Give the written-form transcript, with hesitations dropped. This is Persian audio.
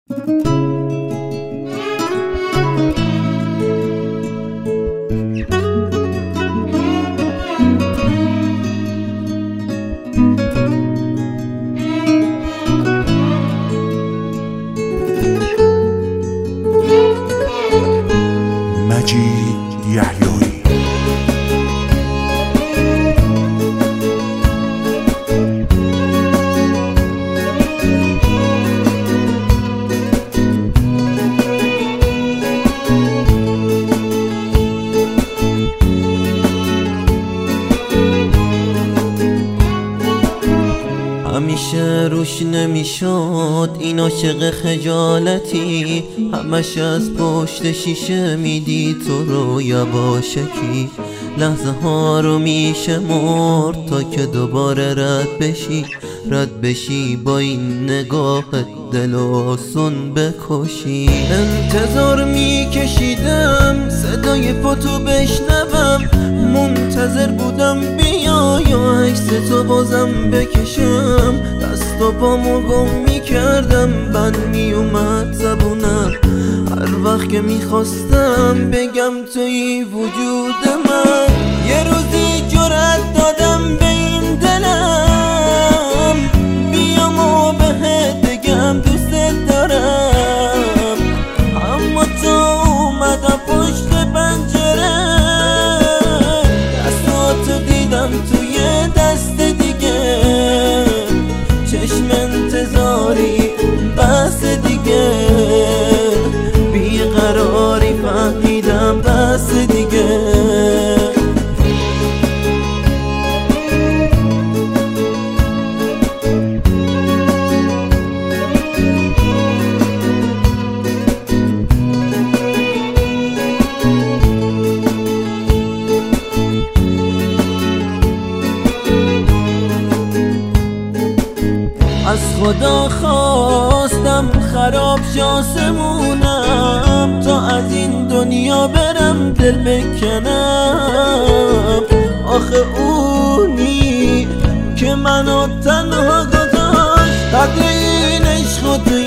مجید یحیایی. همیشه روش نمیشد این عاشق خجالتی، همش از پشت شیشه میدی تو رو یواشکی، لحظه ها رو میشه مرد تا که دوباره رد بشی با این نگاه دل و آسون بکشی. انتظار میکشیدم صدای پاتو بشنوم، منتظر بودم بیای یا عکس تو بازم بکشم، دست و پامو گم میکردم بند میومد زبونم، هر وقت که میخواستم بگم توی وجود من. یه روزی جرأت دادم به این دلم بیام و بهت بگم دوست دارم، اما تو اومدم پشت پنجره، دستاتو دیدم توی دست دیگه، چشم انتظاری بس دیگه، بیقراری فهمیدم بس دیگه. از خدا خواستم خراب شاسمونم تا از این دنیا برم دل بکنم، آخه اونی که منو تنها گذاشت قدر این عشق